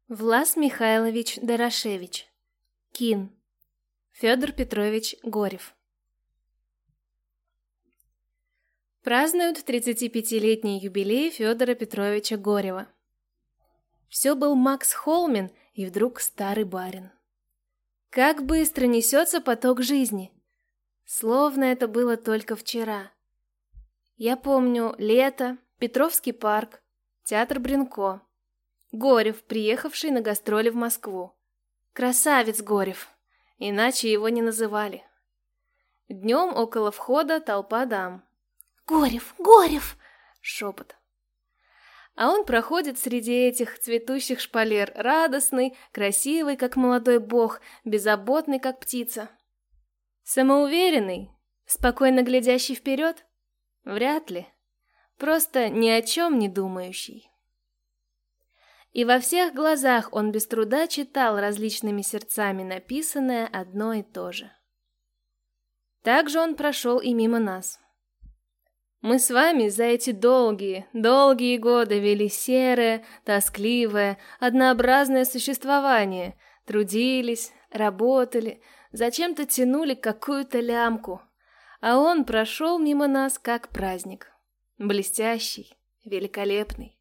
Влас Михайлович Дорошевич. Кин. Федор Петрович Горев. Празднуют 35-летний юбилей Федора Петровича Горева. Все был Макс Холмин, и вдруг старый барин. Как быстро несется поток жизни! Словно это было только вчера. Я помню лето, Петровский парк, театр Бринко. Горев, приехавший на гастроли в Москву. Красавец Горев, иначе его не называли. Днем около входа толпа дам. «Горев! Горев!» — шепот. А он проходит среди этих цветущих шпалер, радостный, красивый, как молодой бог, беззаботный, как птица. Самоуверенный, спокойно глядящий вперед? Вряд ли. Просто ни о чем не думающий. И во всех глазах он без труда читал различными сердцами написанное одно и то же. Так же он прошел и мимо нас. Мы с вами за эти долгие годы вели серое, тоскливое, однообразное существование, трудились, работали, зачем-то тянули какую-то лямку, а он прошел мимо нас как праздник, блестящий, великолепный.